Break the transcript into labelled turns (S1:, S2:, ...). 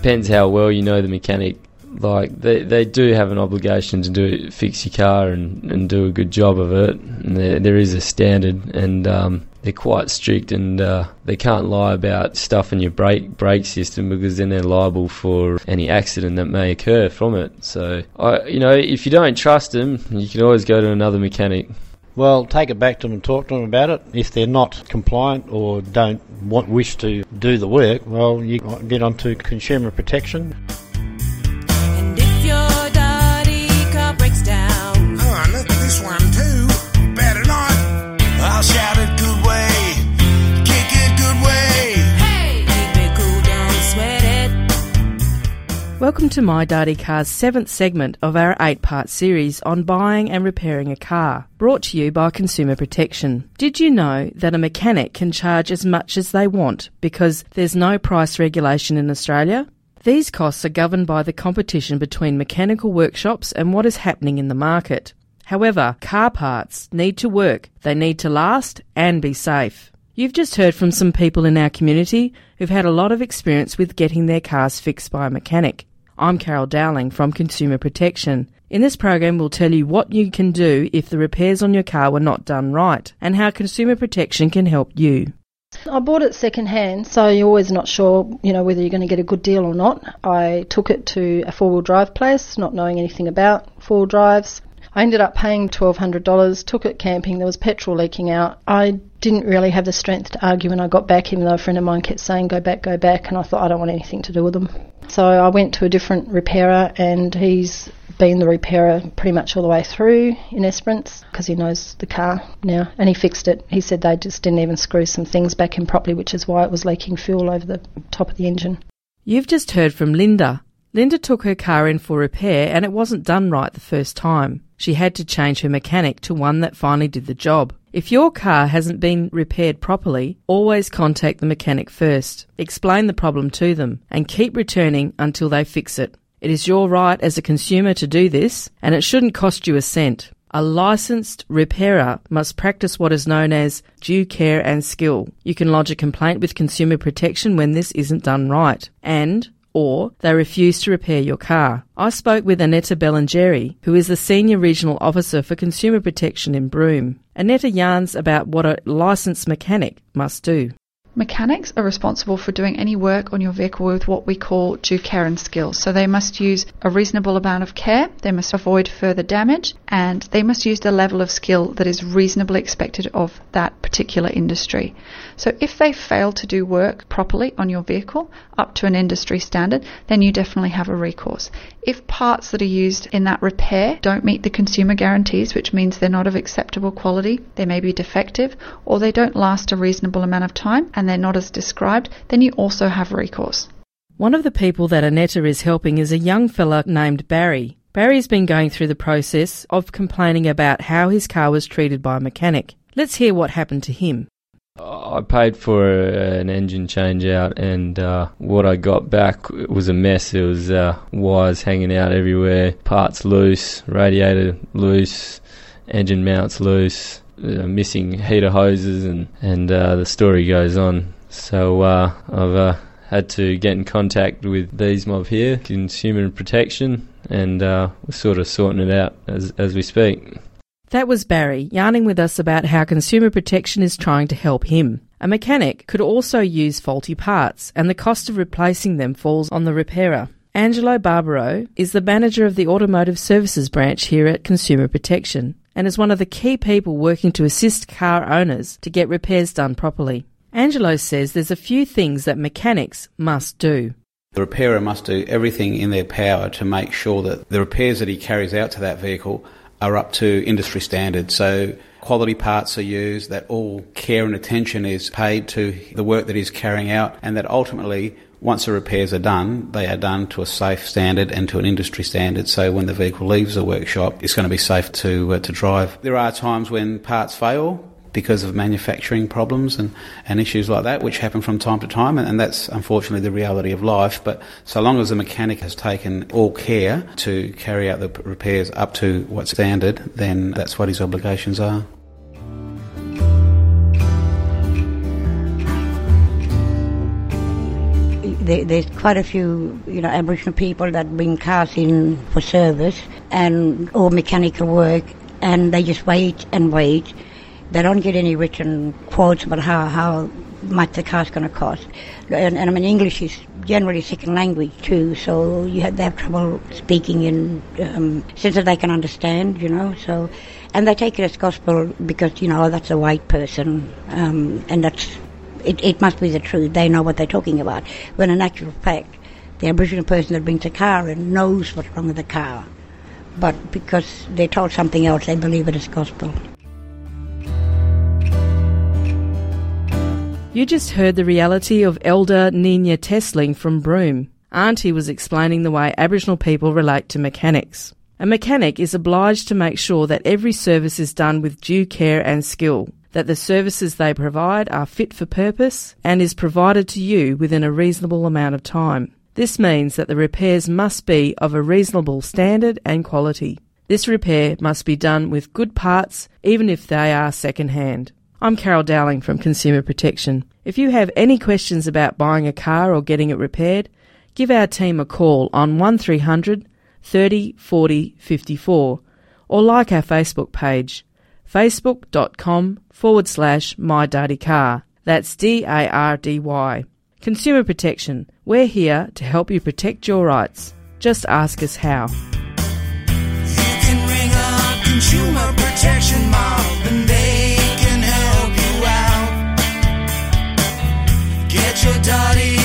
S1: depends how well you know the mechanic. Like, they do have an obligation to fix your car and do a good job of it. And there is a standard, and they're quite strict, and they can't lie about stuff in your brake system, because then they're liable for any accident that may occur from it. So, if you don't trust them, you can always go to another mechanic.
S2: Well, take it back to them and talk to them about it. If they're not compliant or don't wish to do the work, well, you get onto consumer protection.
S3: This one too, better not. I'll shout it good way, kick it good way. Hey, keep it cool, don't sweat it.
S4: Welcome to My Dirty Car's 7th segment of our 8-part series on buying and repairing a car, brought to you by Consumer Protection. Did you know that a mechanic can charge as much as they want because there's no price regulation in Australia? These costs are governed by the competition between mechanical workshops and what is happening in the market. However, car parts need to work, they need to last and be safe. You've just heard from some people in our community who've had a lot of experience with getting their cars fixed by a mechanic. I'm Carol Dowling from Consumer Protection. In this program, we'll tell you what you can do if the repairs on your car were not done right, and how Consumer Protection can help you.
S5: I bought it second hand, so you're always not sure, whether you're going to get a good deal or not. I took it to a four-wheel drive place, not knowing anything about four-wheel drives. I ended up paying $1,200, took it camping, there was petrol leaking out. I didn't really have the strength to argue when I got back, even though a friend of mine kept saying, go back, and I thought, I don't want anything to do with them. So I went to a different repairer, and he's been the repairer pretty much all the way through in Esperance, because he knows the car now, and he fixed it. He said they just didn't even screw some things back in properly, which is why it was leaking fuel over the top of the engine.
S4: You've just heard from Linda. Linda took her car in for repair and it wasn't done right the first time. She had to change her mechanic to one that finally did the job. If your car hasn't been repaired properly, always contact the mechanic first, explain the problem to them, and keep returning until they fix it. It is your right as a consumer to do this, and it shouldn't cost you a cent. A licensed repairer must practice what is known as due care and skill. You can lodge a complaint with Consumer Protection when this isn't done right, or they refuse to repair your car. I spoke with Annetta Bellingeri, who is the Senior Regional Officer for Consumer Protection in Broome. Annetta yarns about what a licensed mechanic must do.
S6: Mechanics are responsible for doing any work on your vehicle with what we call due care and skill. So they must use a reasonable amount of care, they must avoid further damage, and they must use the level of skill that is reasonably expected of that particular industry. So if they fail to do work properly on your vehicle up to an industry standard, then you definitely have a recourse. If parts that are used in that repair don't meet the consumer guarantees, which means they're not of acceptable quality, they may be defective, or they don't last a reasonable amount of time, and they're not as described, then you also have recourse.
S4: One of the people that Annetta is helping is a young fella named Barry. Barry's been going through the process of complaining about how his car was treated by a mechanic. Let's hear what happened to him.
S1: I paid for an engine change out, and what I got back was a mess. There was wires hanging out everywhere, parts loose, radiator loose, engine mounts loose, missing heater hoses, and the story goes on. So I've had to get in contact with these mob here, Consumer Protection, and we're sort of sorting it out as we speak.
S4: That was Barry, yarning with us about how Consumer Protection is trying to help him. A mechanic could also use faulty parts, and the cost of replacing them falls on the repairer. Angelo Barbaro is the manager of the Automotive Services branch here at Consumer Protection, and is one of the key people working to assist car owners to get repairs done properly. Angelo says there's a few things that mechanics must do.
S7: The repairer must do everything in their power to make sure that the repairs that he carries out to that vehicle are up to industry standards. So quality parts are used, that all care and attention is paid to the work that he's carrying out, and that ultimately, once the repairs are done, they are done to a safe standard and to an industry standard. So when the vehicle leaves the workshop, it's going to be safe to drive. There are times when parts fail because of manufacturing problems and issues like that, which happen from time to time, and that's unfortunately the reality of life. But so long as the mechanic has taken all care to carry out the repairs up to what's standard, then that's what his obligations are.
S8: there's quite a few, Aboriginal people that bring cars in for service or mechanical work, and they just wait and wait. They don't get any written quotes about how much the car's going to cost. And I mean, English is generally second language too, so they have trouble speaking in sense that they can understand, so, and they take it as gospel because, that's a white person, and it must be the truth. They know what they're talking about. When in actual fact, the Aboriginal person that brings a car in knows what's wrong with the car, but because they're told something else, they believe it is gospel.
S4: You just heard the reality of Elder Nina Tessling from Broome. Auntie was explaining the way Aboriginal people relate to mechanics. A mechanic is obliged to make sure that every service is done with due care and skill, that the services they provide are fit for purpose and is provided to you within a reasonable amount of time. This means that the repairs must be of a reasonable standard and quality. This repair must be done with good parts, even if they are second-hand. I'm Carol Dowling from Consumer Protection. If you have any questions about buying a car or getting it repaired, give our team a call on 1300 30 40 54 or like our Facebook page, facebook.com/MyDardyCar. That's DARDY. Consumer Protection. We're here to help you protect your rights. Just ask us how.
S3: You can ring up Consumer Protection Mob and they can help you out. Get your daddy